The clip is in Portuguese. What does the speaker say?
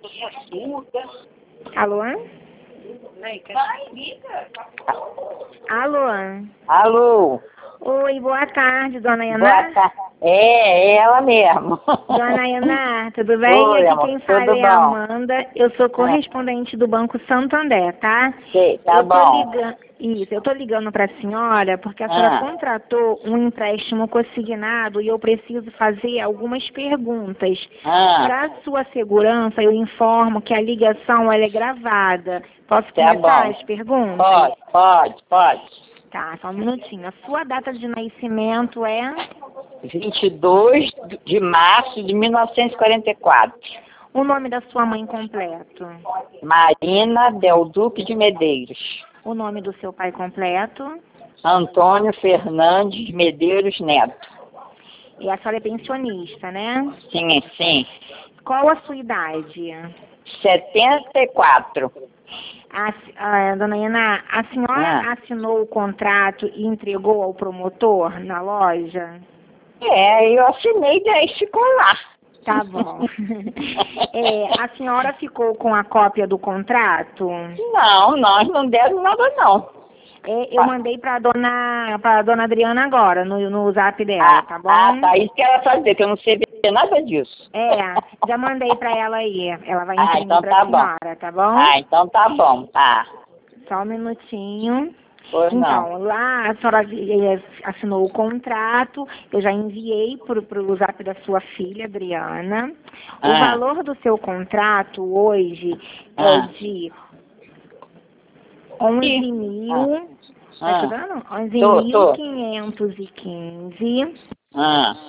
Alô? Alô? Alô? Oi, boa tarde, dona Boa Yaná. tarde. É ela mesmo. Dona Yaná, tudo bem? Oi, Aqui amor, quem fala tudo é a bom? Amanda. Eu sou correspondente do Banco Santander, tá? Sei, tá Eu tô bom. ligando. Isso, eu tô ligando para a senhora porque a senhora Ah, contratou um empréstimo consignado e eu preciso fazer algumas perguntas. ah, Para sua segurança, eu informo que a ligação ela é gravada. Posso tá começar bom. as perguntas? Pode. Tá, só um minutinho. A sua data de nascimento é 22 de março de 1944. o nome da sua mãe completo, Marina Del Duque de Medeiros. o nome do seu pai completo Antônio Fernandes Medeiros Neto. e a senhora é pensionista, né? Sim. Qual a sua idade? 74. Dona Iana, a senhora Ah. assinou o contrato e entregou ao promotor na loja? Eu assinei, daí ficou lá. Tá bom. A senhora ficou com a cópia do contrato? Não, nós não demos nada, não. Eu mandei para dona Adriana agora, no zap dela, tá bom? Tá. Isso que ela fazer, que eu não sei ver nada disso. Já mandei para ela aí. Ela vai Ah, imprimir então para tá a bom. senhora, tá bom? Ah, então tá bom, tá. Só um minutinho. Pois não. Então, lá a senhora assinou o contrato, eu já enviei para o zap da sua filha, Adriana. O Ah, valor do seu contrato hoje é ah. de 11 Ah, mil, tá ah. escutando? Tô. 11.515. Ah.